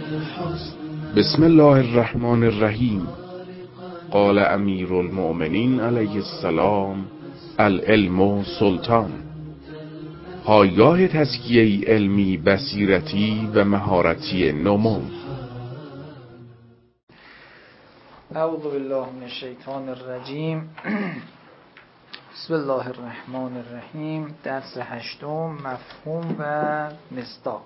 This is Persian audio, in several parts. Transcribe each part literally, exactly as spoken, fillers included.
بسم الله الرحمن الرحیم. قال امیر المؤمنین علیه السلام: العلم سلطان. پایگاه تزکیه علمی، بصیرتی و مهارتی نمو. اعوذ بالله من الشیطان الرجیم. بسم الله الرحمن الرحیم. درس هشتم، مفهوم و مصداق.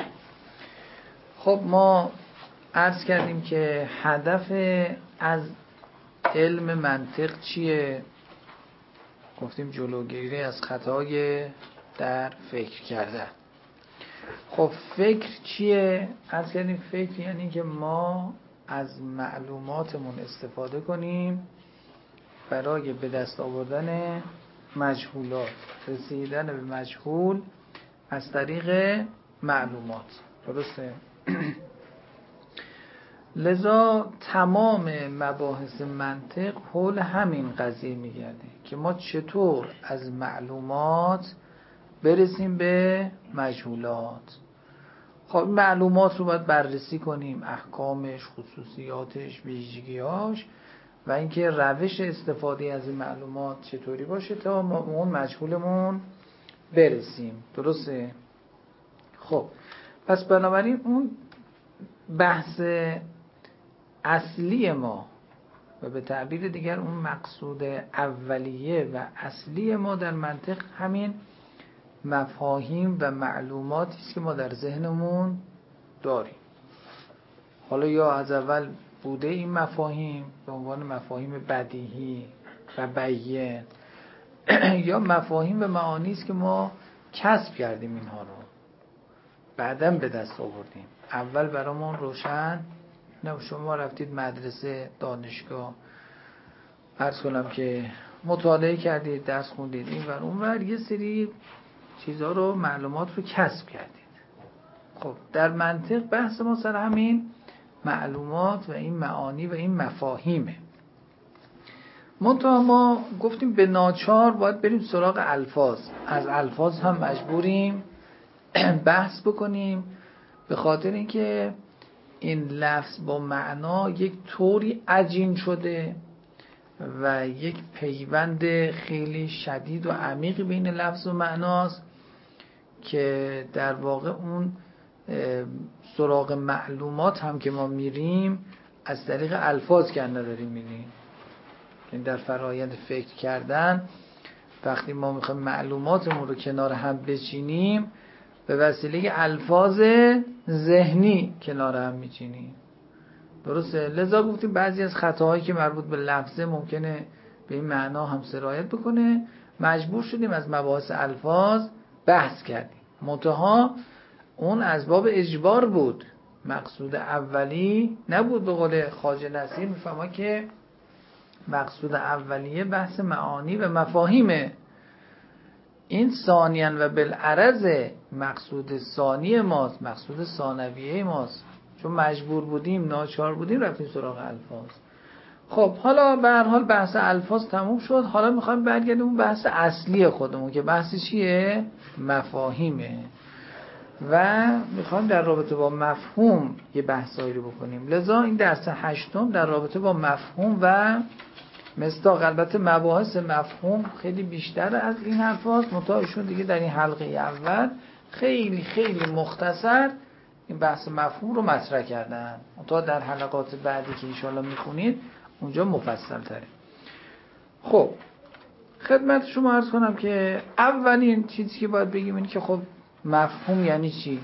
خب ما عرض کردیم که هدف از علم منطق چیه؟ گفتیم جلوگیری از خطای در فکر کردن. خب فکر چیه؟ عرض کردیم فکر یعنی که ما از معلوماتمون استفاده کنیم برای به دست آوردن مجهولات، رسیدن به مجهول از طریق معلومات. درسته؟ لذا تمام مباحث منطق حول همین قضیه میگرده که ما چطور از معلومات برسیم به مجهولات. خب معلومات رو باید بررسی کنیم، احکامش، خصوصیاتش، ویژگیاش و اینکه روش استفاده از این معلومات چطوری باشه تا ما اون مجهولمون برسیم. درسته؟ خب پس بنابراین اون بحث اصلی ما و به تعبیر دیگر اون مقصود اولیه و اصلی ما در منطق همین مفاهیم و معلوماتی است که ما در ذهنمون داریم. حالا یا از اول بوده این مفاهیم به عنوان مفاهیم بدیهی و بیان یا مفاهیم و معانی است که ما کسب کردیم اینها رو، بعداً به دست آوردیم. اول برامون روشن نه. شما رفتید مدرسه، دانشگاه، عرض کنم که مطالعه کردید، درس خوندید، این ور اون ور یه سری چیزها رو، معلومات رو کسب کردید. خب در منطق بحث ما سر همین معلومات و این معانی و این مفاهیمه. منتها ما گفتیم به ناچار باید بریم سراغ الفاظ. از الفاظ هم مجبوریم بحث بکنیم، به خاطر اینکه این لفظ با معنا یک طوری عجین شده و یک پیوند خیلی شدید و عمیقی بین لفظ و معناست که در واقع اون سراغ معلومات هم که ما میریم از طریق الفاظ که نداریم میریم. یعنی در فرایند فکر کردن وقتی ما میخوایم معلوماتمون رو کنار هم بچینیم به وسیله الفاظ ذهنی کنار هم میچینیم. درسته؟ لذا گفتیم بعضی از خطاهایی که مربوط به لفظه ممکنه به این معنا هم سرایت بکنه، مجبور شدیم از مباحث الفاظ بحث کردیم. منتها اون از باب اجبار بود، مقصود اولی نبود. به قول خواجه نصیر میفهمه که مقصود اولیه بحث معانی و مفاهیمه. این ثانیاً و بالعرض مقصود ثانی ماست، مقصود ثانویه ماست، چون مجبور بودیم، ناچار بودیم رفتیم سراغ الفاظ. خب حالا به هر حال بحث الفاظ تموم شد. حالا میخوایم برگردیم اون بحث اصلی خودمون که بحث چیه؟ مفاهیمه. و میخوایم در رابطه با مفهوم یه بحثایی رو بکنیم. لذا این درس هشتم در رابطه با مفهوم و مصداق. البته مباحث مفهوم خیلی بیشتر از این حرفاست، متأیشون دیگه در این حلقه اول خیلی خیلی مختصر این بحث مفهوم رو مطرح کردن. تا در حلقات بعدی که انشاءالله میخونید اونجا مفصل تره. خب خدمت شما عرض کنم که اولین چیزی که باید بگیم اینه که خب مفهوم یعنی چی؟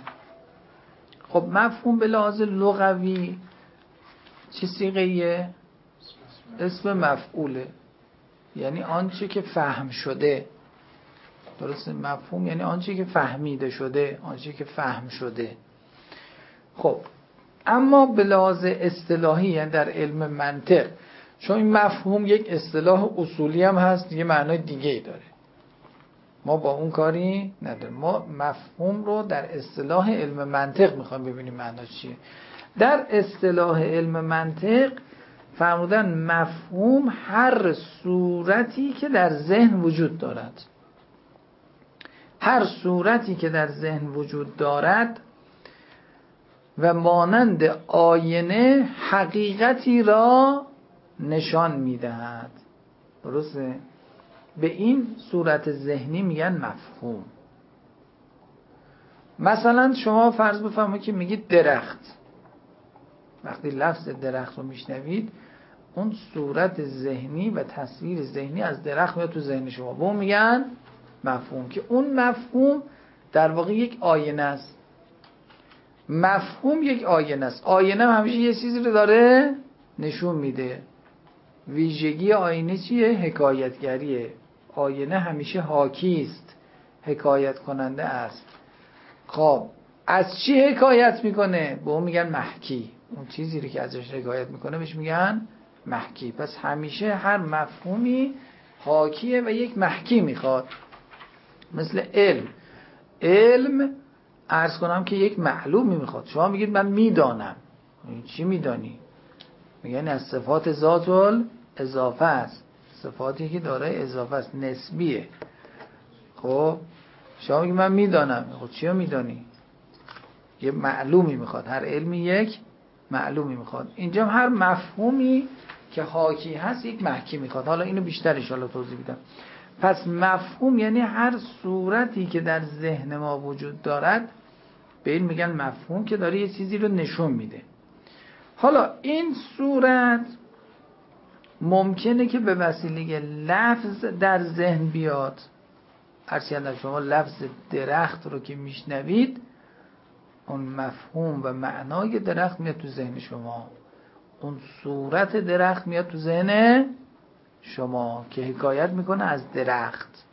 خب مفهوم به لحاظ لغوی چه صیغه‌ایه؟ اسم مفعوله، یعنی آنچه که فهم شده. درسته؟ مفهوم یعنی آنچه که فهمیده شده، آنچه که فهم شده. خب اما به لحاظ اصطلاحی یعنی در علم منطق، چون این مفهوم یک اصطلاح اصولی هم هست، یه معنای دیگه ای داره، ما با اون کاری نداریم. ما مفهوم رو در اصطلاح علم منطق میخوایم ببینیم معناش چیه. در اصطلاح علم منطق فرمودن مفهوم هر صورتی که در ذهن وجود دارد، هر صورتی که در ذهن وجود دارد و مانند آینه حقیقتی را نشان میدهد. درسته؟ به این صورت ذهنی میگن مفهوم. مثلا شما فرض بفرمایید که میگید درخت، وقتی لفظ درخت رو میشنوید اون صورت ذهنی و تصویر ذهنی از درخت میاد تو ذهن شما، به اون میگن مفهوم، که اون مفهوم در واقع یک آینه است. مفهوم یک آینه است. آینه همیشه یه چیزی رو داره نشون میده. ویژگی آینه چیه؟ حکایتگریه. آینه همیشه حاکی است، حکایت کننده است. خب از چی حکایت میکنه؟ به اون میگن محکی. اون چیزی رو که ازش حکایت میکنه بهش میگن محکی. پس همیشه هر مفهومی حاکیه و یک محکی میخواد. مثل علم. علم عرض کنم که یک معلومی میخواد. شما میگید من میدانم، چی میدانی؟ میگن از صفات ذات الاضافه است، صفاتی که داره اضافه است، نسبیه. خب شما میگید من میدانم، خب چی رو میدانی؟ یه معلومی میخواد. هر علمی یک معلومی میخواد. اینجا هر مفهومی که حاکی هست یک محکی میخواد. حالا اینو بیشتر ان شاءالله توضیح میدم. پس مفهوم یعنی هر صورتی که در ذهن ما وجود دارد به این میگن مفهوم، که داره یه چیزی رو نشون میده. حالا این صورت ممکنه که به وسیله لفظ در ذهن بیاد. هرچند شما لفظ درخت رو که میشنوید اون مفهوم و معنای درخت میاد تو ذهن شما، اون صورت درخت میاد تو ذهن شما که حکایت میکنه از درخت.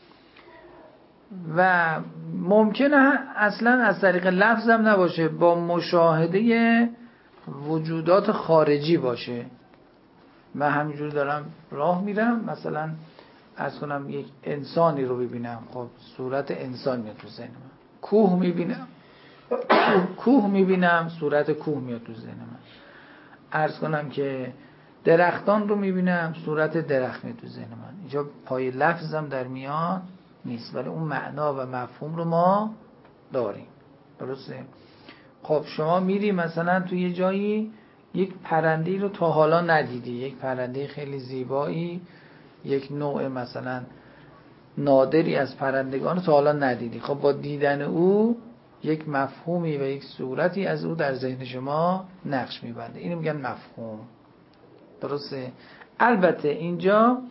و ممکنه اصلا از طریق لفظ هم نباشه، با مشاهده وجودات خارجی باشه. من همینجور دارم راه میرم، مثلا از کنم یک انسانی رو ببینم، خب صورت انسان میاد تو ذهن من. کوه میبینم کوه میبینم صورت کوه میاد تو ذهن من. عرض کنم که درختان رو میبینم صورت درخت میاد تو ذهن من. اینجا پای لفظم در میان نیست، ولی اون معنا و مفهوم رو ما داریم. درسته؟ خب شما میری مثلا توی یه جایی یک پرنده‌ای رو تا حالا ندیدی، یک پرنده خیلی زیبایی، یک نوع مثلا نادری از پرندگان رو تا حالا ندیدی. خب با دیدن او یک مفهومی و یک صورتی از او در ذهن شما نقش میبنده. اینو میگن مفهوم. درسته؟ البته اینجا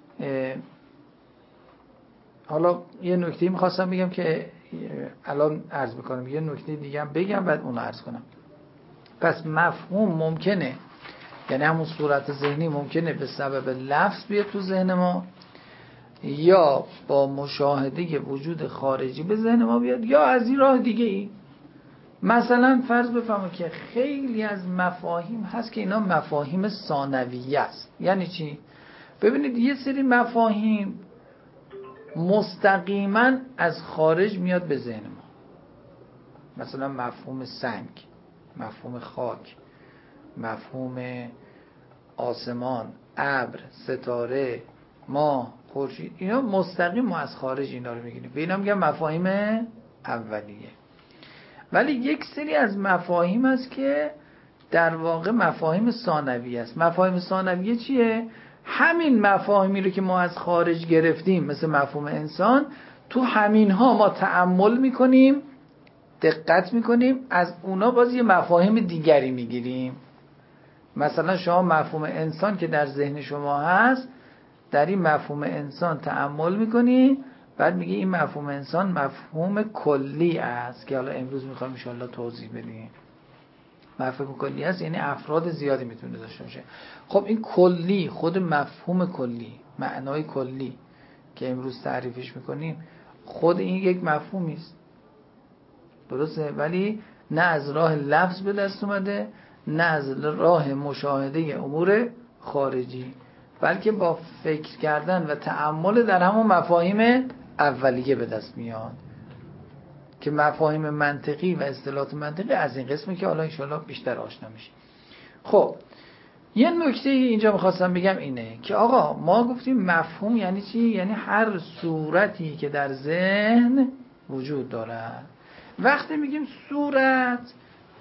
حالا یه نکته میخواستم بگم که الان عرض میکنم، یه نکته دیگه هم بگم بعد اون عرض کنم. پس مفهوم ممکنه، یعنی همون صورت ذهنی ممکنه به سبب لفظ بیاد تو ذهن ما، یا با مشاهده وجود خارجی به ذهن ما بیاد، یا از این راه دیگه ای. مثلا فرض بفرمایید که خیلی از مفاهیم هست که اینا مفاهیم ثانویه است. یعنی چی؟ ببینید یه سری مفاهیم مستقیما از خارج میاد به ذهن ما، مثلا مفهوم سنگ، مفهوم خاک، مفهوم آسمان، ابر، ستاره، ماه، خورشید. اینا مستقیم ما از خارج اینا رو میگیریم، به اینا میگن مفاهیم اولیه. ولی یک سری از مفاهیم هست که در واقع مفاهیم ثانویه است. مفاهیم ثانویه چیه؟ همین مفاهیمی رو که ما از خارج گرفتیم، مثل مفهوم انسان، تو همین ها ما تأمل میکنیم، دقت میکنیم، از اونا باز یه مفاهیم دیگری میگیریم. مثلا شما مفهوم انسان که در ذهن شما هست، در این مفهوم انسان تأمل میکنی، بعد میگی این مفهوم انسان مفهوم کلی است که حالا امروز میخوایم ان شاءالله توضیح بدیم. مفهوم کلی است یعنی افراد زیادی میتونه داشته باشه. خب این کلی، خود مفهوم کلی، معنای کلی که امروز تعریفش میکنیم، خود این یک مفهومی است. درسته؟ ولی نه از راه لفظ به دست اومده، نه از راه مشاهده امور خارجی، بلکه با فکر کردن و تأمل در همون مفاهیم اولیه به دست میاد که مفاهیم منطقی و اصطلاحات منطقی از این قسمی که حالا انشاءالله بیشتر آشنا میشیم. خب یه نکته اینجا میخواستم بگم اینه که آقا ما گفتیم مفهوم یعنی چی؟ یعنی هر صورتی که در ذهن وجود دارد. وقتی میگیم صورت،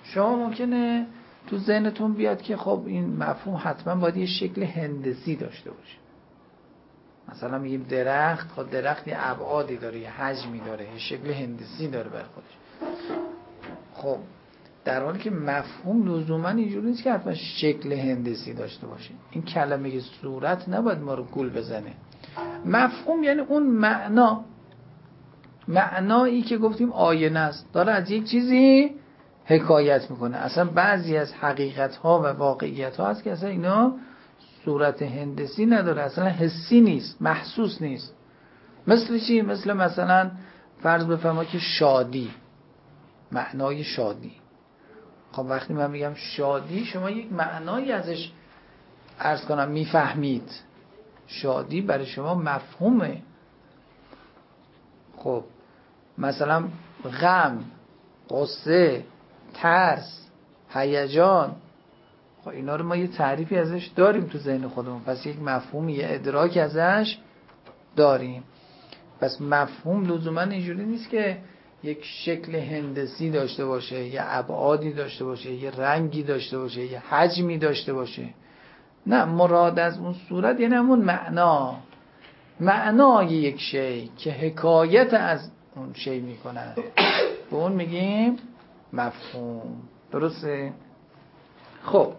شما ممکنه تو ذهنتون بیاد که خب این مفهوم حتما باید یه شکل هندسی داشته باشه. مثلا میگیم درخت، خب درخت یه ابعادی داره، یه حجمی داره، یه شکل هندسی داره بر خودش. خب در حالی که مفهوم لزوما اینجوری نیست که حتما شکل هندسی داشته باشه. این کلمه صورت نباید ما رو گول بزنه. مفهوم یعنی اون معنا، معنایی که گفتیم آینه است، داره از یک چیزی حکایت میکنه. اصلا بعضی از حقیقت ها و واقعیت ها هست که اصلا اینا صورت هندسی نداره، اصلا حسی نیست، محسوس نیست. مثل چی؟ مثل مثلا فرض بفرما که شادی، معنای شادی. خب وقتی من میگم شادی، شما یک معنایی ازش عرض کنم میفهمید. شادی برای شما مفهومه. خب مثلا غم، غصه، ترس، هیجان، خب اینا رو ما یه تعریفی ازش داریم تو ذهن خودمون، پس یک مفهومی، یه ادراک ازش داریم. پس مفهوم لزوما اینجوری نیست که یک شکل هندسی داشته باشه، یه ابعادی داشته باشه، یه رنگی داشته باشه، یه حجمی داشته باشه. نه، مراد از اون صورت یعنی همون معنا، معنای یک شی که حکایت از اون شی میکنه، به اون میگیم مفهوم. درسته؟ خب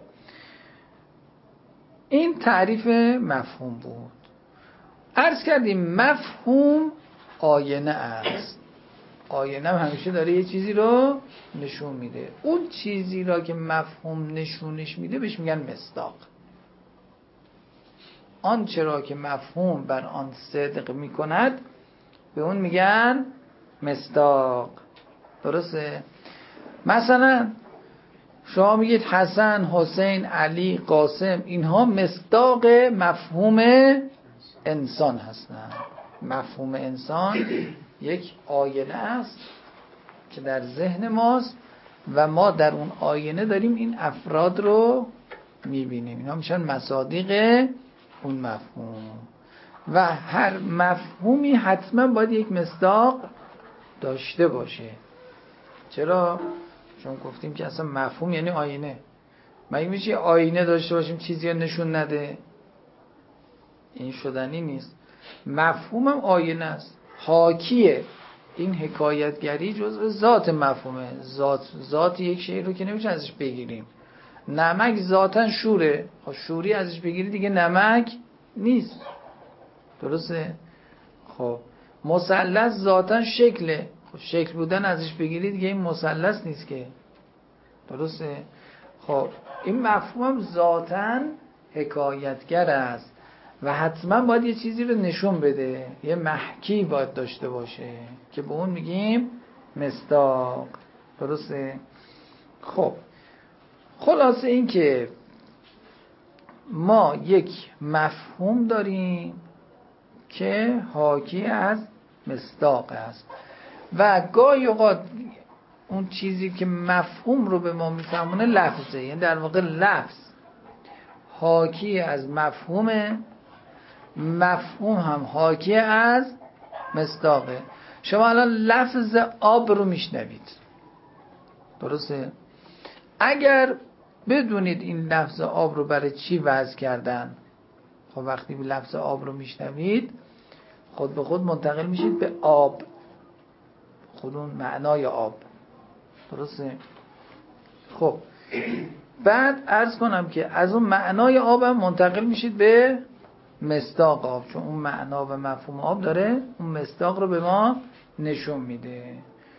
این تعریف مفهوم بود. عرض کردیم مفهوم آینه است. آینه هم همیشه داره یه چیزی رو نشون میده. اون چیزی را که مفهوم نشونش میده بهش میگن مصداق. آنچه را که مفهوم بر آن صدق میکند به اون میگن مصداق. درسته؟ مثلا شما میگید حسن، حسین، علی، قاسم، اینها مصداق مفهوم انسان هستند. مفهوم انسان یک آینه است که در ذهن ماست و ما در اون آینه داریم این افراد رو میبینیم. اینا میشن مصادیق اون مفهوم. و هر مفهومی حتما باید یک مصداق داشته باشه. چرا؟ چون گفتیم که اصلا مفهوم یعنی آینه. مگه میشه آینه داشته باشیم چیزی رو نشون نده؟ این شدنی نیست. مفهومم آینه است، حاکیه. این حکایتگری جزء ذات مفهومه. ذات ذات یک شی رو که نمیشه ازش بگیریم. نمک ذاتاً شوره، شوری ازش بگیری دیگه نمک نیست. درسته؟ خب مثلث ذاتاً شکله، خب شکل بودن ازش بگیری دیگه این مثلث نیست که. درسته؟ خب این مفهوم ذاتاً حکایتگر است و حتما باید یه چیزی رو نشون بده، یه محکی باید داشته باشه که به اون میگیم مصداق. درسته؟ خب خلاصه این که ما یک مفهوم داریم که حاکی از مصداق است و گاهی اوقات اون چیزی که مفهوم رو به ما میفهمونه لفظه، یعنی در واقع لفظ حاکی از مفهومه، مفهوم هم حاکی از مصداقه. شما الان لفظ آب رو میشنوید، درسته؟ اگر بدونید این لفظ آب رو برای چی وضع کردن، خب وقتی به لفظ آب رو میشنوید خود به خود منتقل میشید به آب، خود اون معنای آب. درسته؟ خب بعد عرض کنم که از اون معنای آب هم منتقل میشید به مصداق آب، چون اون معنا و مفهوم آب داره اون مصداق رو به ما نشون میده.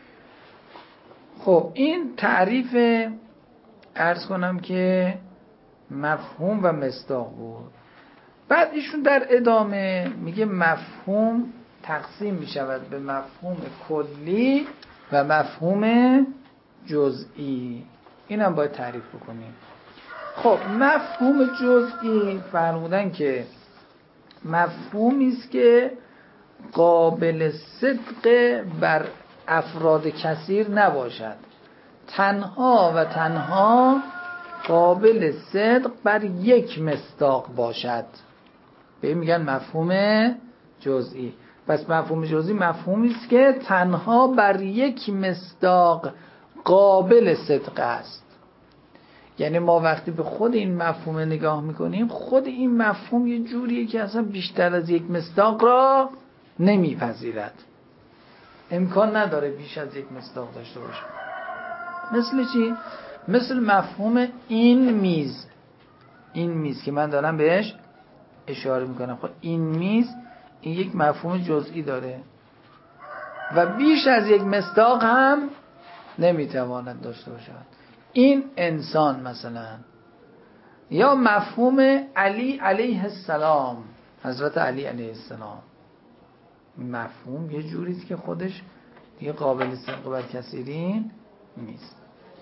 خب این تعریف عرض کنم که مفهوم و مصداق بود. بعد ایشون در ادامه میگه مفهوم تقسیم میشود به مفهوم کلی و مفهوم جزئی. اینم باید تعریف بکنیم. خب مفهوم جزئی فرمودن که مفهومی است که قابل صدق بر افراد کثیر نباشد، تنها و تنها قابل صدق بر یک مصداق باشد، به این میگن مفهوم جزئی. پس مفهوم جزئی مفهومی است که تنها بر یک مصداق قابل صدق است. یعنی ما وقتی به خود این مفهوم نگاه میکنیم، خود این مفهوم یه جوریه که اصلا بیشتر از یک مصداق را نمیپذیرد، امکان نداره بیش از یک مصداق داشته باشه. مثل چی؟ مثل مفهوم این میز. این میز که من دارم بهش اشاره میکنم، خب این میز این یک مفهوم جزئی داره و بیش از یک مصداق هم نمیتواند داشته باشد. این انسان مثلا، یا مفهوم علی علیه السلام، حضرت علی علیه السلام، مفهوم یه جوریست که خودش دیگه قابل صدق بر کثیرین نیست.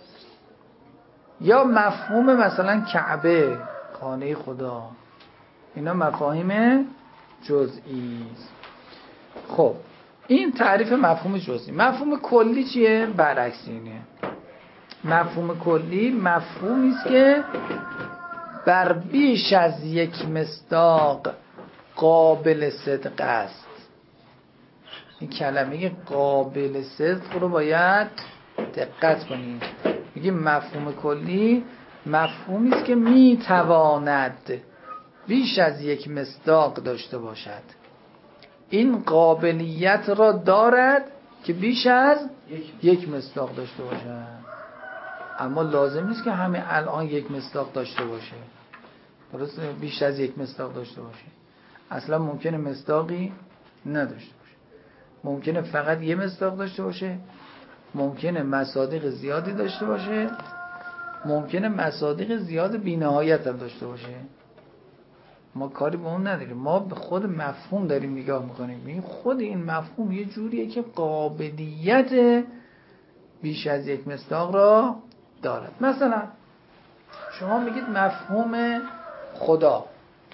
یا مفهوم مثلا کعبه، خانه خدا، اینا مفاهیم جزئی است. خب این تعریف مفهوم جزئی. مفهوم کلی چیه؟ برعکس اینه. مفهوم کلی مفهومی است که بر بیش از یک مصداق قابل صدق است. این کلمه قابل صدق رو باید دقت کنید. میگیم مفهوم کلی مفهومی است که میتواند بیش از یک مصداق داشته باشد. این قابلیت را دارد که بیش از یک مصداق داشته باشد، اما لازم نیست که همه الان یک مصداق داشته باشه. درست؟ بیش از یک مصداق داشته باشه. اصلا ممکنه مصداقی نداشته باشه، ممکنه فقط یه مصداق داشته باشه، ممکنه مصادیق زیادی داشته باشه، ممکنه مصادیق زیاد بی‌نهایت هم داشته باشه. ما کاری به اون نداریم، ما به خود مفهوم داریم نگاه میکنیم. میگیم خود این مفهوم یه جوریه که قابلیت بیش از یک مصداق را دارد. مثلا شما میگید مفهوم خدا،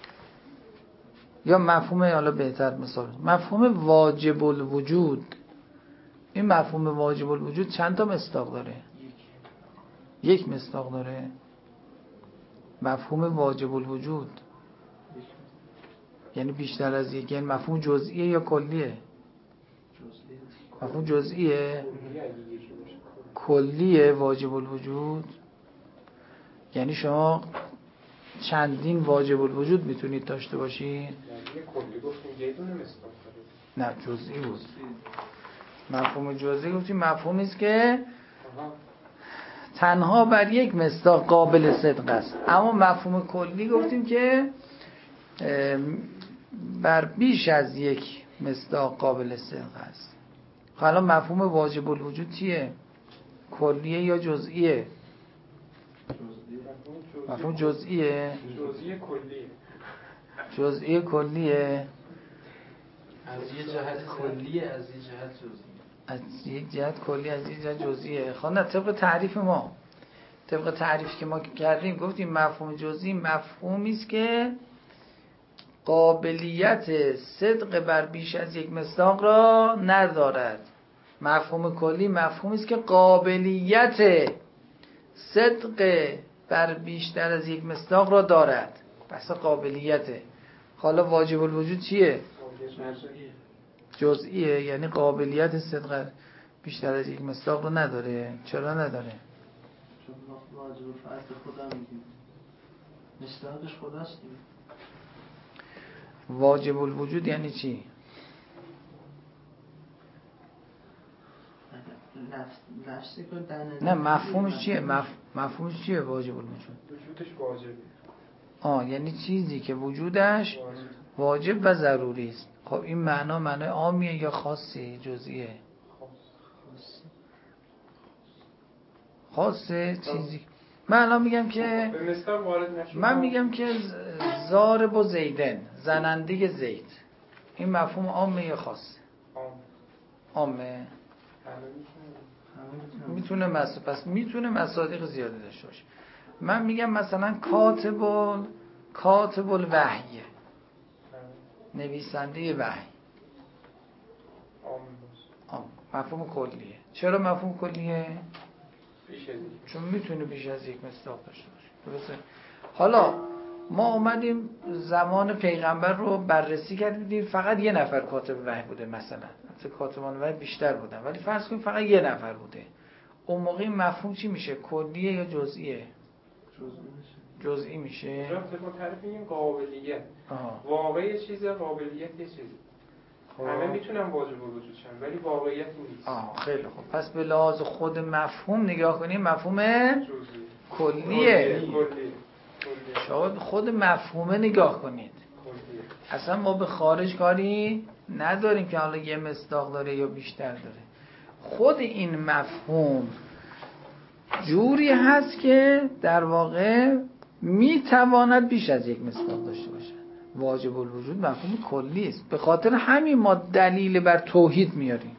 یا مفهوم، حالا بهتر مثال مفهوم واجب الوجود. این مفهوم واجب الوجود چند تا مصداق داره؟ یک مصداق داره. مفهوم واجب الوجود یعنی بیشتر از یک. یعنی مفهوم جزئیه یا کلیه؟ مفهوم جزئیه. کلیه واجب الوجود یعنی شما چندین واجب الوجود میتونید داشته باشید. نه جزئی بود. مفهوم جزئی گفتیم مفهومی است که تنها بر یک مصداق قابل صدق است، اما مفهوم کلی گفتیم که بر بیش از یک مصداق قابل صدق است. حالا مفهوم واجب الوجود چیه؟ کلیه یا جزئیه؟ مفهوم جزئیه. جزئی کلیه. جزئی کلیه. از یه جهت کلیه، از یه جهت جزئیه. از یک جهت کلی، از یک جهت جزئیه. خب نه، طبق تعریف ما، طبق تعریفی که ما کردیم گفتیم مفهوم جزئی مفهومی است که قابلیت صدق بر بیش از یک مصداق را ندارد. مفهوم کلی مفهومی است که قابلیت صدق بر بیشتر از یک مصداق را دارد. بس قابلیته. حالا واجب الوجود چیه؟ جزئیه، یعنی قابلیت صدق بیشتر از یک مصداق رو نداره. چرا نداره؟ چون واجب الفعل خدا میگیم، مصداقش خداست دیگه. واجب الوجود یعنی چی؟ لفظی که در نه مفهومش چیه؟ مف... مفهومش چیه واجب الوجود؟ وجودش واجبه. آه یعنی چیزی که وجودش واجب و ضروری است. خب این معنا معنای عامیه یا خاصی؟ جزئیه؟ خاصه. چیزی من الان میگم که به مصداق وارد نشد. من میگم که ضارب و زیدن، زننده زید، این مفهوم عامه یا خاصه؟ عامه. میتونه مصادیق، پس میتونه مصادیق زیاده داشته باشه. من میگم مثلا کاتب ال... کاتب الوحی، نویسنده وحی، عام. مفهوم کلیه. چرا مفهوم کلیه؟ چون میتونه بیش از یک مصداق داشته باشه. درسته؟ حالا ما اومدیم زمان پیغمبر رو بررسی کردیم، فقط یه نفر کاتب وحی بوده مثلا. البته کاتبان وحی بیشتر بودن، ولی فرض کنیم فقط یه نفر بوده. اون موقع مفهوم چی میشه؟ کلیه یا جزئیه؟ جزئی میشه. جزئی ما تعریف میگیم قابلیت. آها. واقع یه چیزه، قابلیت یه چیزه. همه میتونن واجب الوجود شن ولی واقعیت نیست. آه خیلی خوب. پس به لحاظ خود مفهوم نگاه کنیم، مفهوم جزئی. کلیه. کلیه. شما به خود مفهومه نگاه کنید. کلیه. اصلا ما به خارج کاری نداریم که حالا یه مصداق داره یا بیشتر داره. خود این مفهوم جوری هست که در واقع میتواند بیش از یک مصداق داشته باشه. واجب الوجود مفهوم کلی است. به خاطر همین ما دلیل بر توحید میاریم.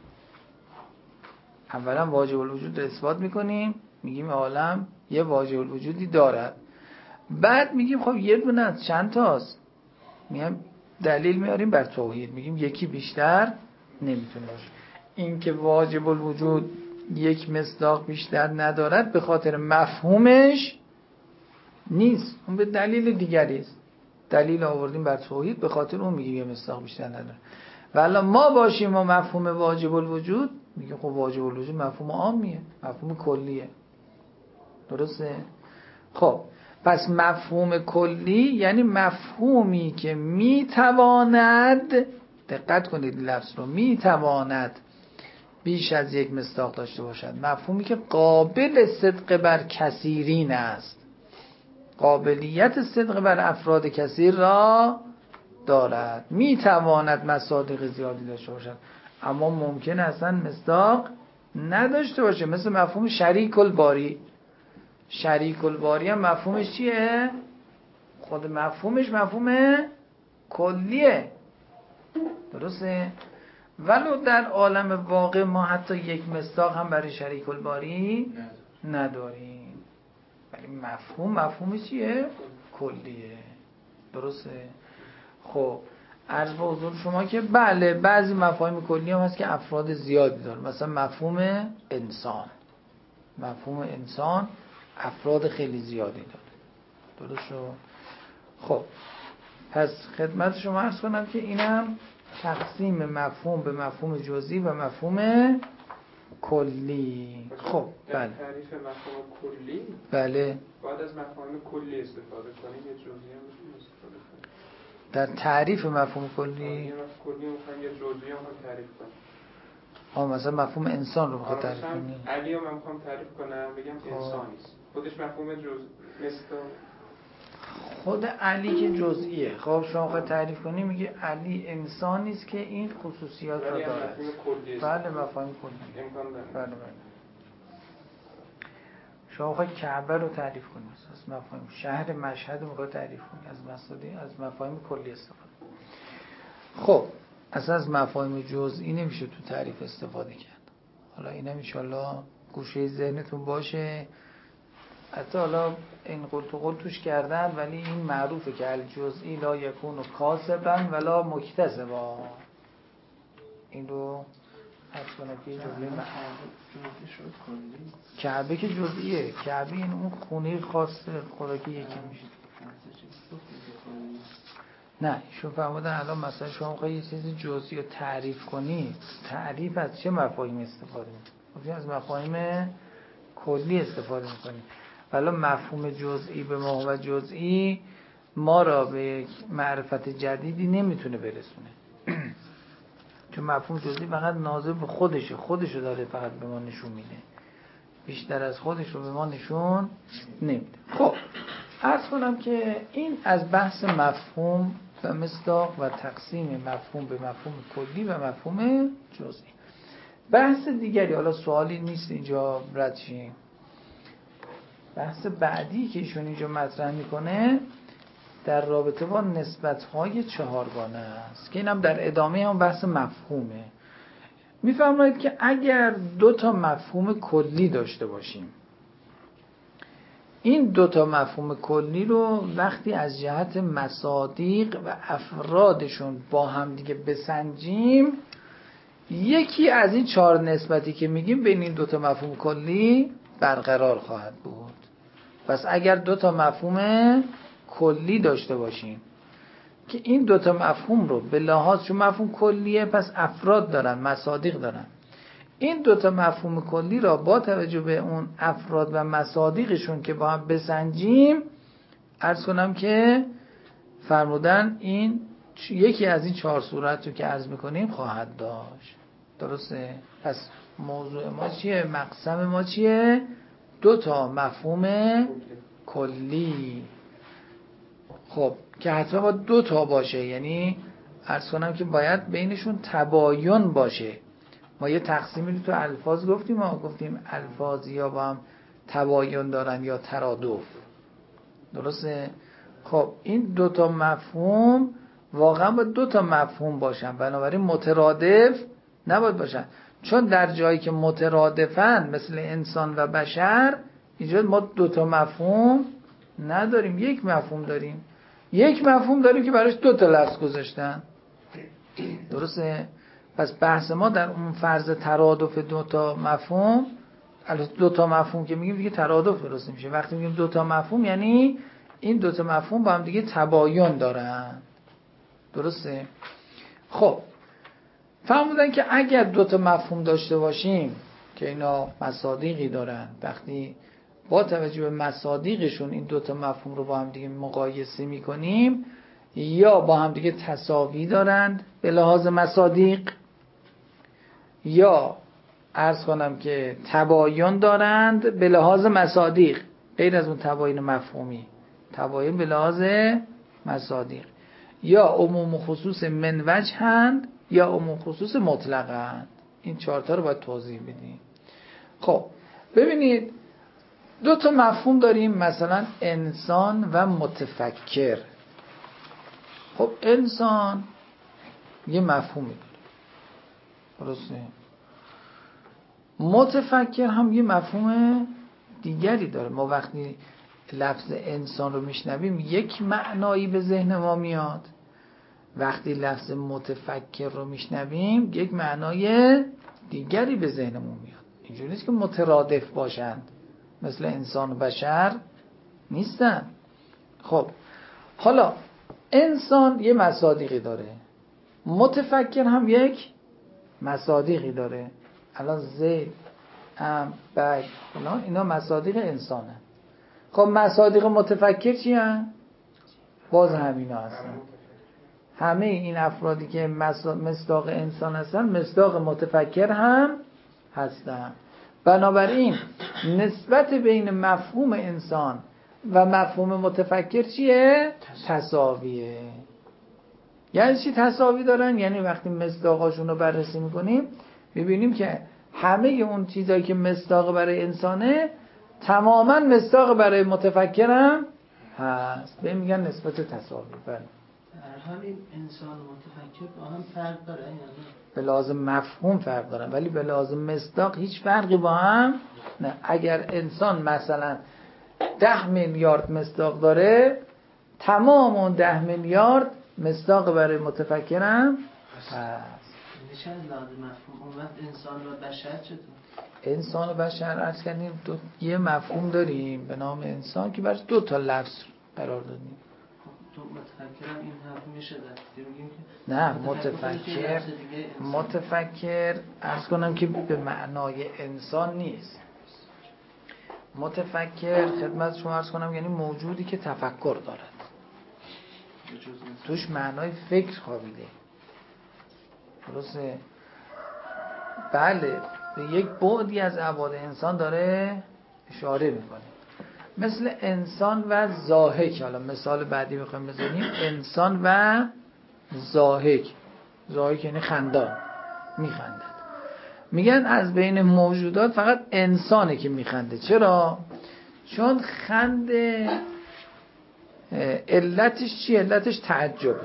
اولا واجب الوجود رو اثبات میکنیم، میگیم عالم یه واجب الوجودی دارد. بعد میگیم خب یه دونه از چند تاست، میگیم دلیل میاریم بر توحید، میگیم یکی بیشتر نمیتونه باشه. این که واجب الوجود یک مصداق بیشتر ندارد به خاطر مفهومش نیست، اون به دلیل دیگری است. دلیل آوردیم بر توحید، به خاطر اون میگیم یه مصداق بیشتر نداره. ولی ما باشیم و مفهوم واجب الوجود میگیم خب واجب الوجود مفهوم عامیه، مفهوم کلیه. درسته؟ خب پس مفهوم کلی یعنی مفهومی که میتواند، دقت کنید لفظ رو، میتواند بیش از یک مصداق داشته باشد. مفهومی که قابل صدق بر کثیرین است، قابلیت صدق بر افراد کثیر را دارد، میتواند مصادیق زیادی داشته باشد، اما ممکن اصلا مصداق نداشته باشه. مثل مفهوم شریک الباری. شریک الباری هم مفهومش چیه؟ خود مفهومش مفهوم کلیه. درسته؟ ولو در عالم واقع ما حتی یک مصداق هم برای شریک الباری نداریم، ولی مفهوم مفهومش چیه؟ کلیه. درسته؟ خب عرض به حضور شما که بله بعضی مفاهیم کلی هم هست که افراد زیادی داره. مثلا مفهوم انسان، مفهوم انسان افراد خیلی زیادی داره. درست شد؟ خب پس خدمت شما عرض کنم که اینم تقسیم مفهوم به مفهوم جزئی و مفهوم کلی. خب در بله تعریف مفهوم کلی بله بعد از مفاهیم کلی استفاده کنیم یه جزئی هم میتونیم استفاده کنیم. در تعریف مفهوم کلی یه مفهوم کلی میخوایم یه جزئی هم تعریف کنیم. ها مثلا مفهوم انسان رو بخواد تعریف کنیم. علی رو من میخوام تعریف کنم بگم انسانیست، خودش مفهوم جز مثل خود علی که جزئیه. خب شما خواهد تعریف کنی میگه علی انسانی است که این خصوصیات را دارد. بله مفاهیم کلی امکان داره. بله بله. شما خواهد کعبه رو تعریف کنی، از مفاهیم شهر مشهد رو میخواد تعریف کنی، از مسئله از مفاهیم کلی استفاده. خب اصلا از مفاهیم جزئی نمیشه تو تعریف استفاده کرد. حالا اینم ان شاءالله گوشه ذهنتون باشه. حتی حالا این قلت و قلت توش کردن، ولی این معروفه که الجزئی لا یکون کاسبا ولا مکتسبا. این رو حد کنم که جمله کعبه که جزئیه. کعبه این اون خونه خاص خدا که یکی میشه. نه ایشون فرمودن الان مثلا شما میخوایی یه چیز جزئی رو تعریف کنی، تعریف از چه مفاهیم استفاده میکنی؟ از مفاهیم کلی استفاده میکنی. ولی مفهوم جزئی به ما و جزئی ما را به یک معرفت جدیدی نمیتونه برسونه. چون مفهوم جزئی فقط ناظر به خودشه، خودشو داره فقط به ما نشون میده، بیشتر از خودش رو به ما نشون نمیده. خب عرض کنم که این از بحث مفهوم و مصداق و تقسیم مفهوم به مفهوم کلی و مفهوم جزئی. بحث دیگری، حالا سوالی نیست اینجا رد شیم. بحث بعدی که ایشون اینجا مطرح میکنه در رابطه با نسبت‌های چهارگانه است که اینم در ادامه هم بحث مفهومه. میفرمایید که اگر دو تا مفهوم کلی داشته باشیم، این دو تا مفهوم کلی رو وقتی از جهت مصادیق و افرادشون با هم دیگه بسنجیم، یکی از این چهار نسبتی که میگیم بین این دو تا مفهوم کلی برقرار خواهد بود. پس اگر دو تا مفهوم کلی داشته باشیم که این دوتا مفهوم رو به لحاظ چون مفهوم کلیه پس افراد دارن، مصادیق دارن، این دوتا مفهوم کلی را با توجه به اون افراد و مصادیقشون که با هم بسنجیم، عرض کنم که فرمودن این یکی از این چهار صورت رو که عرض میکنیم خواهد داشت. درسته؟ پس موضوع ما چیه؟ مقسم ما چیه؟ دو تا مفهوم کلی. خب که حتما با دو تا باشه، یعنی عرض کنم که باید بینشون تباین باشه. ما یه تقسیمی رو تو الفاظ گفتیم، ما گفتیم الفاظ یا با هم تباین دارن یا ترادف. درسته؟ خب این دو تا مفهوم واقعا با دو تا مفهوم باشن، بنابراین مترادف نباید باشن. چون در جایی که مترادفن مثل انسان و بشر، اینجا ما دو تا مفهوم نداریم، یک مفهوم داریم. یک مفهوم داریم که براش دو تا لفظ گذاشتن. درسته؟ پس بحث ما در اون فرض ترادف دو تا مفهوم، دو تا مفهوم که میگیم دیگه ترادف درست میشه. وقتی میگیم دو تا مفهوم یعنی این دو تا مفهوم با هم دیگه تباین دارن. درسته؟ خب فهمیدن که اگر دو تا مفهوم داشته باشیم که اینا مصادیقی دارن، وقتی با توجه به مصادیقشون این دو تا مفهوم رو با هم دیگه مقایسه میکنیم، یا با هم دیگه تساوی دارند به لحاظ مصادیق، یا عرض کنم که تباین دارند به لحاظ مصادیق، غیر از اون تباین مفهومی، تباین به لحاظ مصادیق، یا عموم و خصوص من وجه هند یا عموم خصوص مطلق هند. این چهارتا رو باید توضیح بدیم. خب ببینید دو تا مفهوم داریم، مثلا انسان و متفکر. خب انسان یه مفهومی داره، درسته؟ متفکر هم یه مفهوم دیگری داره. ما وقتی لفظ انسان رو میشنویم یک معنایی به ذهن ما میاد، وقتی لفظ متفکر رو میشنویم یک معنای دیگری به ذهنمون میاد. اینجوری نیست که مترادف باشند، مثل انسان و بشر نیستن. خب حالا انسان یه مصادیقی داره، متفکر هم یک مصادیقی داره. الان زید، ام، بگ، اینا مصادیق انسانه. خب مصادیق متفکر چی هن؟ باز همینا هستن. همه این افرادی که مصداق انسان هستن مصداق متفکر هم هستن. بنابراین نسبت بین مفهوم انسان و مفهوم متفکر چیه؟ تساویه. یعنی چی تساوی دارن؟ یعنی وقتی مصداقاشون رو بررسی میکنیم میبینیم که همه اون چیزایی که مصداق برای انسانه تماما مصداق برای متفکرم هست. به میگن نسبت تساوی. بله. در حال این انسان و متفکر با هم فرق داره، یعنی به لازم مفهوم فرق دارن ولی به لازم مصداق هیچ فرقی با هم نه. اگر انسان مثلا ده میلیارد مصداق داره، تمام اون ده میلیارد مصداق برای متفکرم هست. میشه لازم مفهوم. اون وقت انسان و بشر چطور؟ انسان و بشر عرض کردیم دو یه مفهوم داریم به نام انسان که برای دو تا لفظ قرار دادیم. تو متفکرم این حرف میشه داد میگیم که نه متفکر متفکر عرض کنم که به معنای انسان نیست. متفکر خدمت شما عرض کنم یعنی موجودی که تفکر دارد، توش معنای فکر خوابیده. درسته؟ بله به یک بعدی از ابعاد انسان داره اشاره میکنه، مثل انسان و ضاحک. حالا مثال بعدی بخوایم بزنیم، انسان و ضاحک. ضاحک یعنی خندان، میخندد. میگن از بین موجودات فقط انسانه که میخنده. چرا؟ چون خنده علتش چی؟ علتش تعجبه.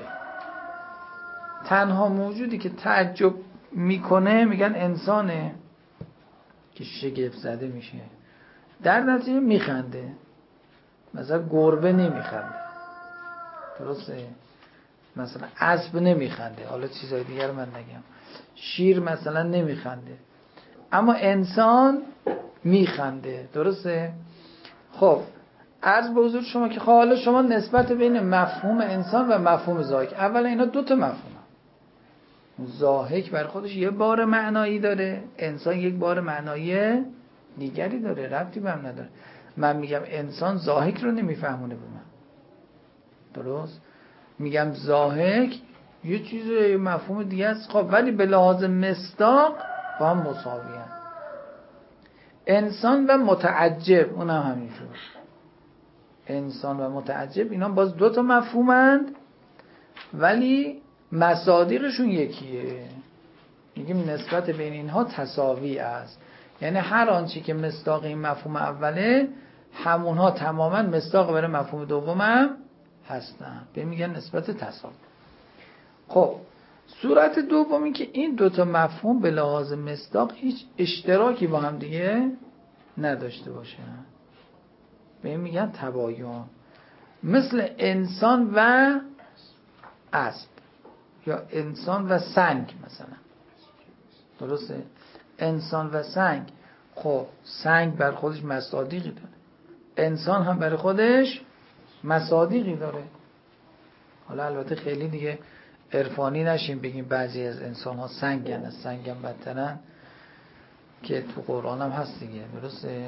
تنها موجودی که تعجب میکنه میگن انسانه که شگفت زده میشه، در نتیجه میخنده. مثلا گربه نمیخنده، درسته؟ مثلا اسب نمیخنده، حالا چیزای دیگر من نگم، شیر مثلا نمیخنده، اما انسان میخنده. درسته؟ خب عرض به حضور شما که حالا شما نسبت بین مفهوم انسان و مفهوم ضاحک، اولا اینا دو تا مفهوم، ضاحک بر خودش یه بار معنایی داره، انسان یک بار معنایی دیگری داره، ربطی به هم نداره. من میگم انسان ضاحک رو نمیفهمونه به من، درست؟ میگم ضاحک یه چیز مفهوم دیگه است، خب ولی به لحاظ مصداق با هم مساوی هم. انسان و متعجب اون هم همینجور، انسان و متعجب اینا باز دو تا مفهومند ولی مصادیقشون یکیه. میگیم نسبت بین اینها تساوی است، یعنی هر آنچه که مصداق این مفهوم اوله همونها تماما مصداق برای مفهوم دومم هستن، به میگن نسبت تساوی. خب صورت دومی که این دوتا مفهوم به لحاظ مصداق هیچ اشتراکی با هم دیگه نداشته باشن، به میگن تباین. مثل انسان و اسب یا انسان و سنگ مثلا، درسته؟ انسان و سنگ، خب سنگ بر خودش مصادیقی داره، انسان هم برای خودش مصادیقی داره. حالا البته خیلی دیگه عرفانی نشیم بگیم بعضی از انسان ها سنگن، از سنگ هم بدترن که تو قرآن هم هست دیگه، درسته؟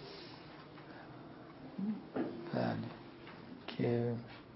بله که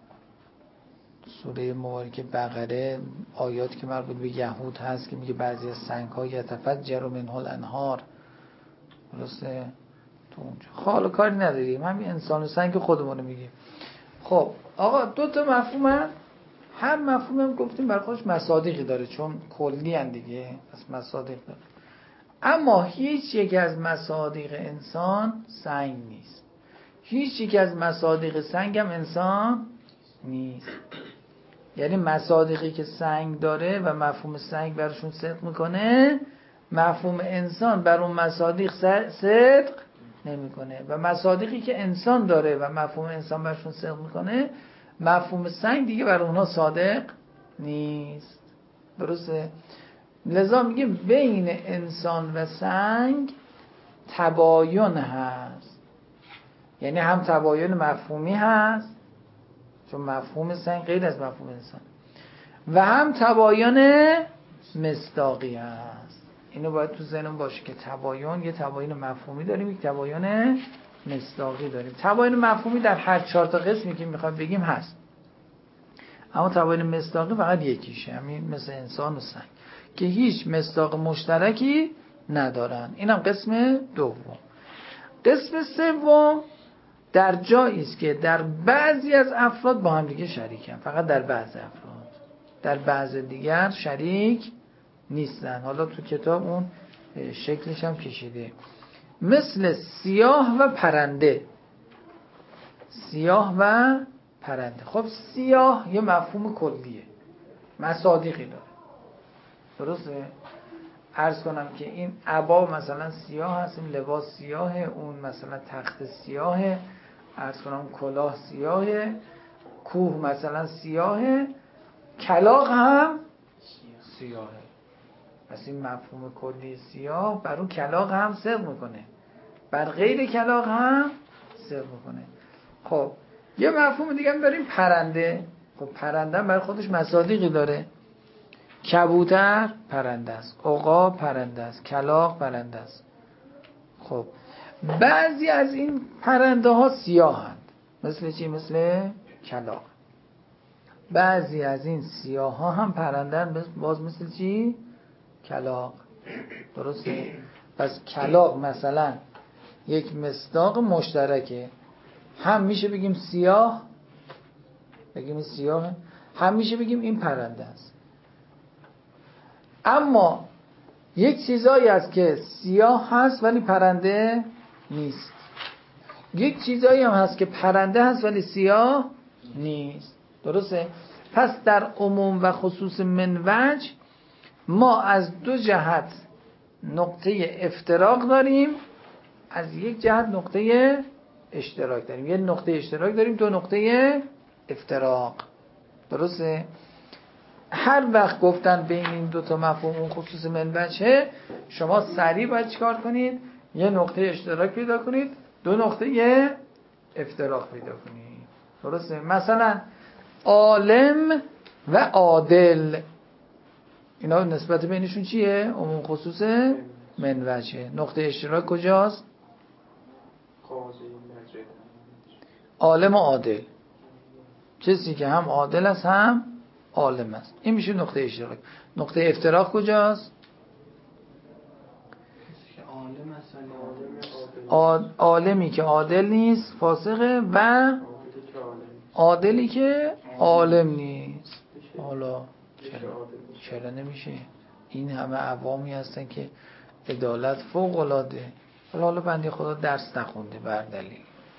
سوره مبارکه بقره آیات که مربوط به یهود هست که میگه بعضی از سنگ ها یتفجر منه الانهار، درسته؟ تو اونجا حالا کاری نداریم، همین انسان و سنگ خودمون میگیم. خب آقا دو تا مفهوم هم. هر مفهوم هم گفتیم برای خودش مصادیقی داره چون کلی ان دیگه، پس مصادیق داره. اما هیچ یک از مصادیق انسان سنگ نیست، هیچ یک از مصادیق سنگ هم انسان نیست. یعنی مصادیقی که سنگ داره و مفهوم سنگ براشون صدق میکنه، مفهوم انسان بر اون مصادیق صدق نمیکنه، و مصادیقی که انسان داره و مفهوم انسان براشون صدق میکنه، مفهوم سنگ دیگه بر اونها صادق نیست، درسته؟ لذا میگیم بین انسان و سنگ تباین هست، یعنی هم تباین مفهومی هست چون مفهوم سنگ غیر از مفهوم انسان، و هم تباین مصداقی هست. اینو باید تو ذهنمون باشه که تباین، یه تباین مفهومی داریم، یک تباین مصداقی داریم. تباین مفهومی در هر چهار تا قسمی که میخوایم بگیم هست، اما تباین مصداقی فقط یکیشه، همین مثل انسان و سنگ که هیچ مصداق مشترکی ندارن. اینم قسم دوم. قسم سوم در جایی است که در بعضی از افراد با هم دیگه شریکن، فقط در بعضی افراد، در بعض دیگر شریک نیستن. حالا تو کتاب اون شکلش هم کشیده، مثل سیاه و پرنده. سیاه و پرنده، خب سیاه یه مفهوم کلیه، مصادیقی داره، درسته؟ عرض کنم که این عبا مثلا سیاه هست، این لباس سیاهه، اون مثلا تخت سیاهه، عرض کنم کلاه سیاهه، کوه مثلا سیاهه، کلاغ هم سیاهه. پس این مفهوم کلی سیاه بر اون کلاغ هم صدق میکنه، بر غیر کلاغ هم صدق میکنه. خب یه مفهوم دیگه هم داریم پرنده. خب پرنده هم برای خودش مصادیقی داره، کبوتر پرنده است، عقاب پرنده است، کلاغ پرنده است. خب بعضی از این پرنده ها سیاهند، مثل چی؟ مثل کلاغ. بعضی از این سیاه ها هم پرنده باز مثل چی؟ کلاغ، درسته؟ پس کلاغ مثلا یک مصداق مشترکه، هم میشه بگیم سیاه، بگیم سیاه، هم میشه بگیم این پرنده است. اما یک چیزایی هست که سیاه هست ولی پرنده نیست، یک چیزایی هم هست که پرنده هست ولی سیاه نیست، درسته؟ پس در عموم و خصوص من وجه ما از دو جهت نقطه افتراق داریم، از یک جهت نقطه اشتراک داریم. یه نقطه اشتراک داریم، دو نقطه افتراق، درسته؟ هر وقت گفتن بین این دو تا مفهوم اون خصوص من وجه، شما سریع باید چیکار کنید؟ یه نقطه اشتراک پیدا کنید، دو نقطه افتراق پیدا کنید، درسته؟ مثلا عالم و عادل، اینا نسبت بینشون چیه؟ عموم خصوص منوجه. نقطه اشتراک کجاست؟ عالم و عادل، کسی که هم عادل است هم عالم است، این میشه نقطه اشتراک. نقطه افتراق کجاست؟ عالمی که عادل نیست فاسقه و عادلی که عالم نیست. حالا چرا, چرا نمیشه؟ این همه عوامی هستن که عدالت فوق العاده. حالا بنده خدا درس نخونده بر دلیل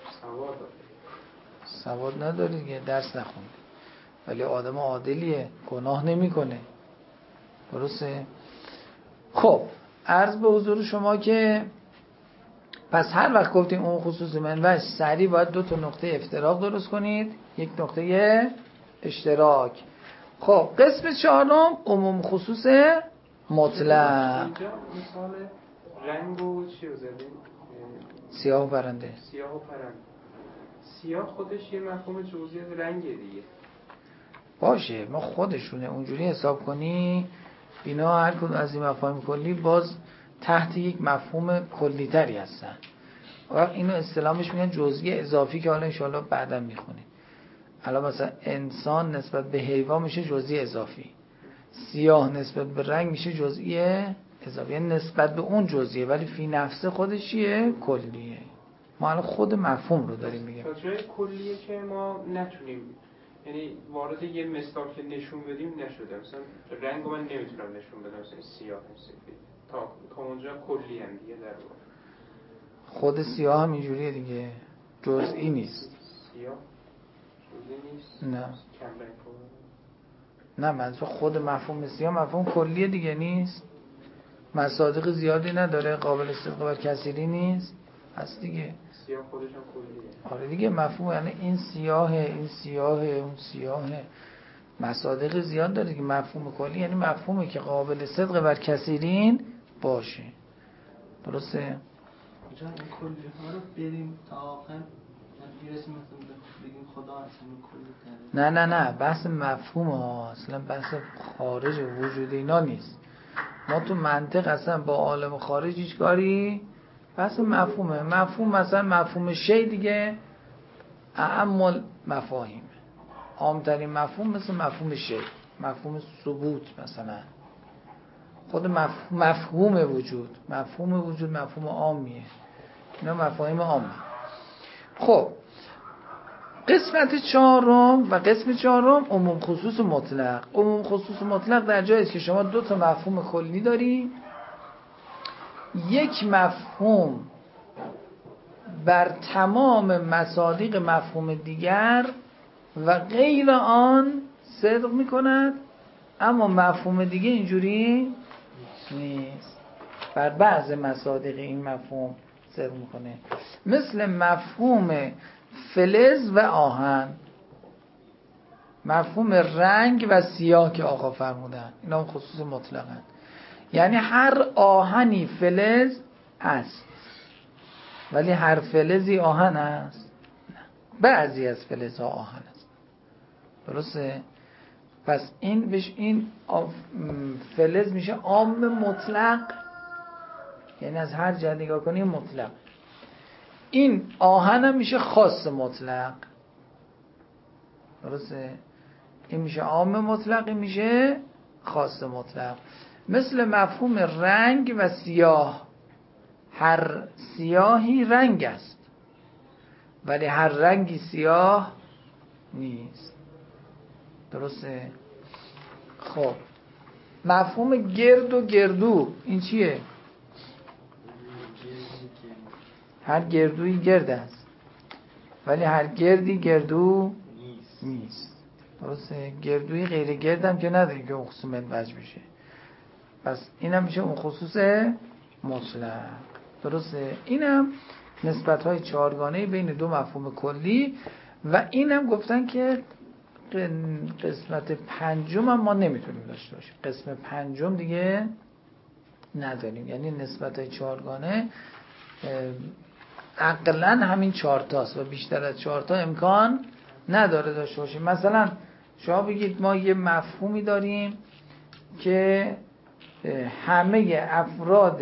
سواد نداره دیگه، درس نخونده، ولی آدم عادلیه، گناه نمیکنه. درسته؟ خب عرض به حضور شما که پس هر وقت گفتیم اون خصوص منوج، سریع باید دو تا نقطه افتراق درست کنید، یک نقطه اشتراک. خب قسم چهارم عموم خصوص مطلق. مثال رنگ و چی رو زدیم؟ سیاه و پرنده. سیاه و پرنده. سیاه خودش یه مفهوم جزئی از رنگه دیگه. باشه، ما خودشونه اونجوری حساب کنی، اینا هر کدوم از این مفاهیم کلی باز تحت یک مفهوم کلی تری هستن. وقت اینو اصطلاحش میگن جزئی اضافی که حالا انشاءالله بعدا میخونیم. الان مثلا انسان نسبت به حیوان میشه جزئی اضافی، سیاه نسبت به رنگ میشه جزئی اضافی، یعنی نسبت به اون جزئیه ولی فی نفسه خودش چیه؟ کلیه. ما الان خود مفهوم رو داریم میگیم. تا جای کلیه که ما نتونیم، یعنی وارد یه مثال که نشون بدیم نشده. مثلا رنگو من نمیتونم نشون بدم، مثلا سیاه سفید، تا تا اونجا کلی هم دیگه در واقع. خود سیاه هم اینجوریه دیگه، جزئی نیست. سیاه جزئی نیست. نه. کم رنگ نه منظور خود مفهوم سیاه مفهوم کلیه دیگه نیست. مصادیق زیادی نداره، قابل صدق بر کثیری نیست. هست دیگه. سیاه خودش هم کلیه. آره دیگه مفهوم، یعنی این سیاهه، این سیاهه، اون سیاهه. مصادیق زیاد داره که مفهوم کلی، یعنی مفهومی که قابل صدق بر کثیرین باشه. درسته؟ اینجا این کلی ها رو بریم تا آخر میرسیم مثلا بگیم خدا اصلا کلی تره. نه نه نه بحث مفهوم ها اصلا بحث خارج وجود اینا نیست. ما تو منطق اصلا با عالم خارج هیچ کاری، بحث مفهومه. مفهوم مثلا مفهوم شی دیگه اعم مفاهیم، عامترین مفهوم مثل مفهوم شی، مفهوم ثبوت مثلا، خود مفهوم, مفهوم وجود، مفهوم وجود مفهوم عامیه، اینا مفاهیم عامه. خب قسمت چهارم و قسم چهارم عموم خصوص مطلق. عموم خصوص مطلق در جایی است که شما دو تا مفهوم کلی داری، یک مفهوم بر تمام مصادیق مفهوم دیگر و غیر آن صدق میکند، اما مفهوم دیگه اینجوری نیست، بر بعض مصادیق این مفهوم صدق میکنه. مثل مفهوم فلز و آهن، مفهوم رنگ و سیاه که آقا فرمودن، اینا هم خصوص مطلقن. یعنی هر آهنی فلز است ولی هر فلزی آهن است؟ نه. بعضی از فلزها آهن است. درسته؟ پس این بش این فلز میشه عام مطلق، یعنی از هر جهت نگاه کنیم مطلق. این آهن هم میشه خاص مطلق. درسته؟ این میشه عام مطلق، این میشه خاص مطلق. مثل مفهوم رنگ و سیاه، هر سیاهی رنگ است ولی هر رنگی سیاه نیست. درسته؟ خب مفهوم گرد و گردو این چیه؟ هر گردویی گرد است ولی هر گردی گردو نیست. درسته؟ گردویی غیر گرد هم که نداری که اون خصوص منوج بشه. پس اینم میشه اون خصوص مطلق. درسته؟ اینم نسبت های چهارگانه بین دو مفهوم کلی. و اینم گفتن که قسمت پنجم هم ما نمیتونیم داشته باشیم. قسم پنجم دیگه نداریم، یعنی نسبت های چهارگانه عقلاً همین چهارتاست و بیشتر از چهارتا امکان نداره داشته باشیم. مثلا شما بگید ما یه مفهومی داریم که همه افراد،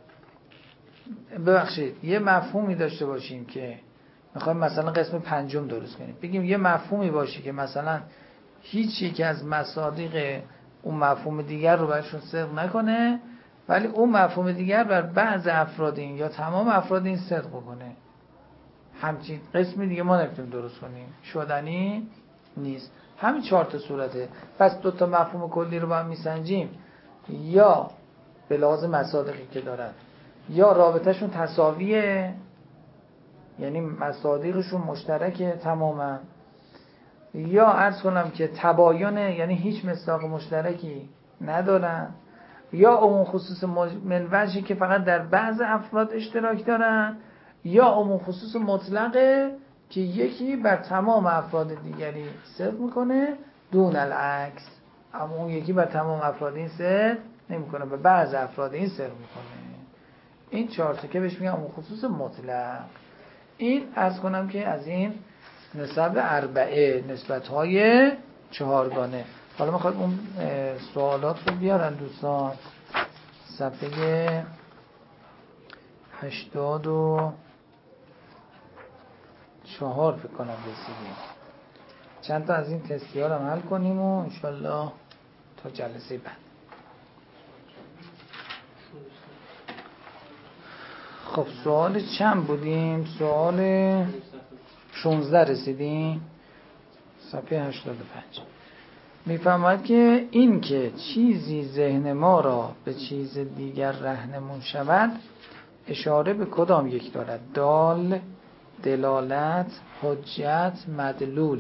ببخشید یه مفهومی داشته باشیم که میخوایم مثلا قسم پنجم درست کنیم، بگیم یه مفهومی باشه که مثلا هیچ یک از مصادیق اون مفهوم دیگر رو برشون صدق نکنه، ولی اون مفهوم دیگر بر بعض افراد این یا تمام افراد این صدق بکنه. همچین قسمی دیگه ما نمیتونیم درست کنیم، شدنی نیست. همین چهار تا صورته. پس دو تا مفهوم کلی رو با هم میسنجیم، یا به لحاظ مصادیقی که دارن، یا رابطهشون تساویه، یعنی مصادیقشون مشترکه تماما، یا عرض کنم که تباینه، یعنی هیچ مصداق مشترکی ندارن، یا عموم خصوص منوجی که فقط در بعض افراد اشتراک دارن، یا عموم خصوص مطلقه که یکی بر تمام افراد دیگری صدق میکنه دون العکس، اما اون یکی بر تمام افراد این صدق نمیکنه، به بعض افراد این صدق میکنه. این چهار تا که بهش میگن عموم خصوص مطلق. این عرض کنم که از این نسب اربعه، نسبت‌های چهارگانه. حالا میخواد اون سوالات رو بیارن دوستان، صفحه هشتاد و چهار فکر کنم رسیدیم. چند تا از این تستی ها رو حل کنیم و انشالله تا جلسه بعد. خب سوال چند بودیم؟ سوال شانزده رسیدیم، صفحه هشتاد و پنج. میفهمد که این که چیزی ذهن ما را به چیز دیگر رهنمون شود اشاره به کدام یک دارد؟ دال، دلالت، حجت، مدلول.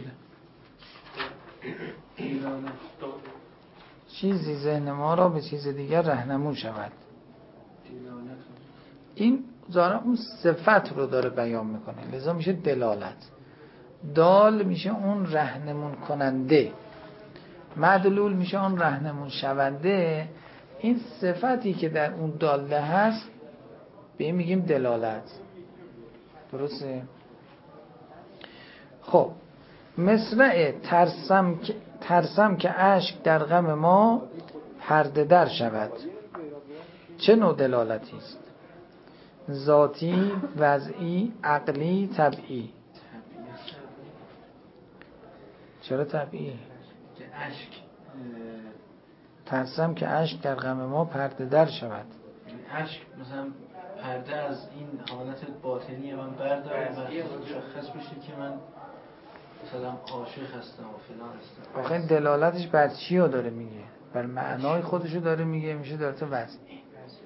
چیزی ذهن ما را به چیز دیگر رهنمون شود، این ظاهرا اون صفت رو داره بیان میکنه، لذا میشه دلالت. دال میشه اون رهنمون کننده، مدلول میشه اون رهنمون شونده. این صفتی که در اون داله هست به این میگیم دلالت. درسته؟ خب مصرع ترسم که ترسم که اشک در غم ما پرده در شود، چه نوع دلالتی است؟ ذاتی، وضعی، عقلی، طبعی. چرا طبعی؟ که اشک ترسم که اشک در غم ما پرده در شود. اشک مثلا پرده از این حالت باطنی من برداره و مشخص بشه که من مثلا عاشق هستم و فلان هستم. آخه این دلالتش بر چی رو داره میگه؟ بر معنای خودشو داره میگه، میشه دلالت وضعی.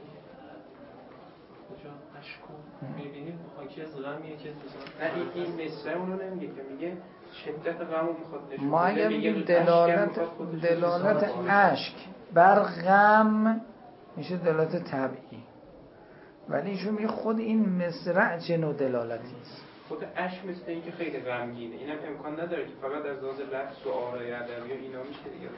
میبینیم حاکی از غمیه که نه این مصرع اونو نمیگه که میگه شدت غمو میخواد نشون. ما اگر میگیم دلالت دلالت اشک بر غم میشه دلالت طبعی، ولی ایشون میگه خود این مصرع چه نوع دلالتی است؟ خود اشک مثل این که خیلی غمگینه، اینم امکان نداره که فقط از لحاظ لفظ و آرای ادبی و اینا میشه دیگه.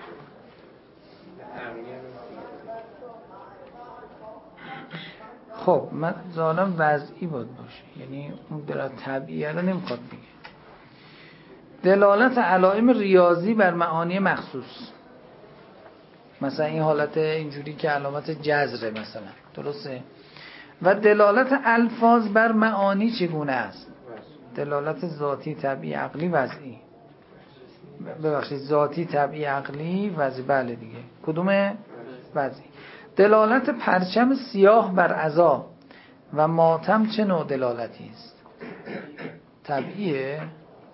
خب من ظالم وضعی بود باشه، یعنی اون دلالت طبیعی رو نمیخواد بگه. دلالت علائم ریاضی بر معانی مخصوص، مثلا این حالت اینجوری که علامت جزره مثلا، درسته؟ و دلالت الفاظ بر معانی چگونه است؟ دلالت ذاتی، طبیعی، عقلی، وضعی. ببخشید ذاتی، طبیعی، عقلی، وضعی. بله دیگه کدومه؟ وضعی. دلالت پرچم سیاه بر عزا و ماتم چه نوع دلالتی است؟ طبیعیه؟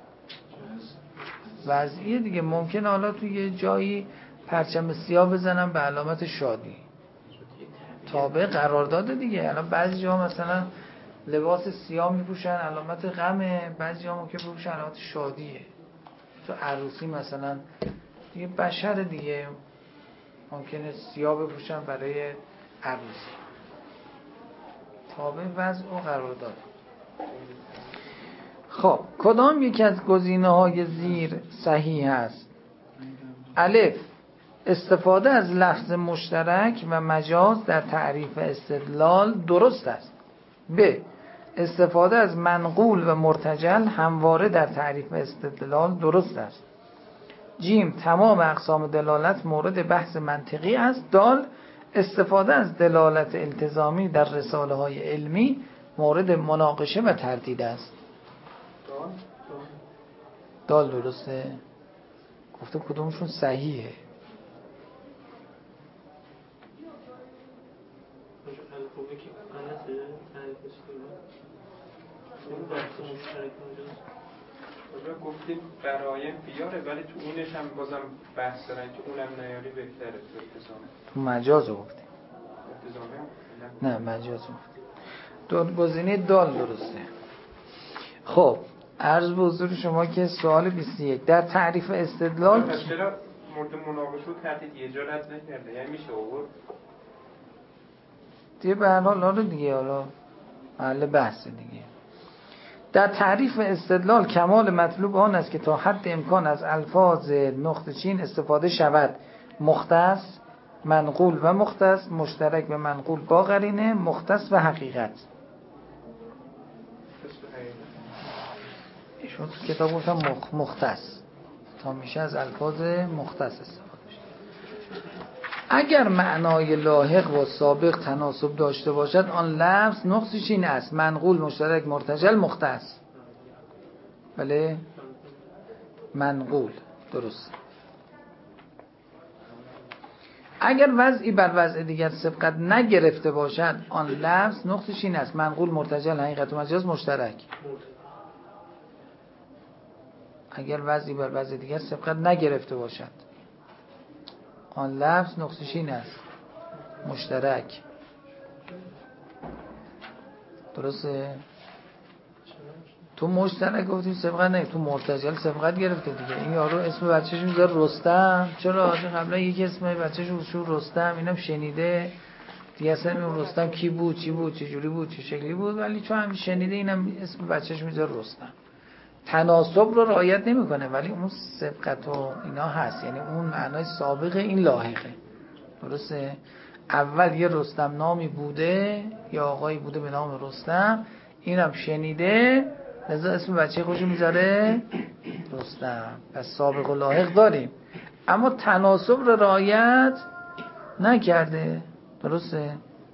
وضعیه دیگه. ممکن حالا توی یه جایی پرچم سیاه بزنم به علامت شادی، تابع قرار داده دیگه. الان بعضی جا مثلا لباس سیاه میپوشن علامت غمه، بعضی جا ممکن بپوشن علامت شادیه. تو عروسی مثلا دیگه بشر دیگه ممکنه سیاه بپوشن برای عروسی، تابع وضع و قرار داده. خب کدام یکی از گزینه‌های زیر صحیح است؟ الف، استفاده از لفظ مشترک و مجاز در تعریف استدلال درست است. ب، استفاده از منقول و مرتجل همواره در تعریف استدلال درست است. جیم تمام اقسام دلالت مورد بحث منطقی است. دال استفاده از دلالت التزامی در رساله های علمی مورد مناقشه و تردید است. دال درسته؟ گفته کدومشون صحیحه؟ گفتیم برایم بیاره ولی تو اونش هم بازم بحث دارن که اونم نیاری بهتره تو التزام. تو مجاز رو گفتیم. التزامه؟ نه مجاز رو گفتیم. دو گزینه دال درسته. خب عرض به حضور شما که سوال بیست و یک در تعریف استدلال پس چرا مورد مناقشه و تردید یه جا رد نکرده؟ یعنی میشه آورد؟ دیگه به هر حال حالا دیگه حالا محل بحث دیگه. در تعریف استدلال کمال مطلوب آن است که تا حد امکان از الفاظ نقطه چین استفاده شود. مختص، منقول و مختص، مشترک و منقول با قرینه، مختص و حقیقت. ایشون تو کتاب گفتم مختص، تا میشه از الفاظ مختص استفاده شد. اگر معنای لاحق با سابق تناسب داشته باشد آن لفظ نقص چین است. منقول، مشترک، مرتجل، مختص. بله منقول درست. اگر وضعی بر وضع دیگر سبقت نگرفته باشد آن لفظ نقص چین است. منقول، مرتجل، حقیقت و مجاز، مشترک. اگر وضعی بر وضع دیگر سبقت نگرفته باشد آن لفظ نقصشین است. مشترک. درسته؟ تو مشترک گفتیم سبقت نه، تو مرتجل سبقت گرفته دیگه. این یارو اسم بچه‌ش میذاره رستم. چرا؟ قبلا یک اسم بچه‌ش شو رستم، اینم شنیده دیگه. اصلا این رستم کی بود، چی بود، چه جوری بود، چه شکلی بود، ولی چون هم شنیده اینم اسم بچه‌ش میذاره رستم. تناسب رو رعایت نمیکنه ولی اون سبقت و اینا هست، یعنی اون معنای سابق این لاحقه. درسته؟ اول یه رستم نامی بوده یا آقایی بوده به نام رستم، اینم شنیده لذا اسم بچه خوشو میذاره رستم. پس سابق و لاحق داریم اما تناسب رو رعایت نکرده. درسته؟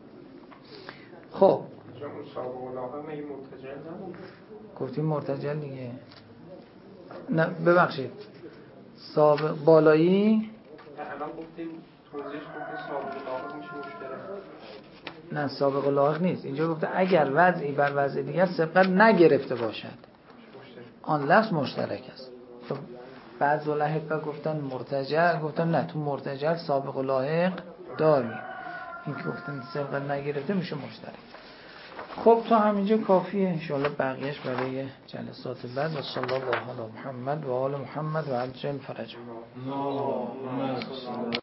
خب سابق و لاحق میگه مرتجل نبود؟ گفتیم مرتجل دیگه. نه ببخشید سابق بالایی الان گفتیم توضیحش گفتیم سابق و لاحق میشه مشترک. نه سابق و لاحق نیست. اینجا گفته اگر وضعی بر وضع دیگر سبقت نگرفته باشد آن لفظ مشترک است. خب بعض الاحبه گفتن مرتجل، گفتن نه تو مرتجل سابق و لاحق داری. این که گفتن سبقت نگرفته میشه مشترک. خب تا همینجا کافیه. انشاءالله بقیهش برای جلسات بعد. و صلی الله علی محمد و آل محمد و عجل فرجهم.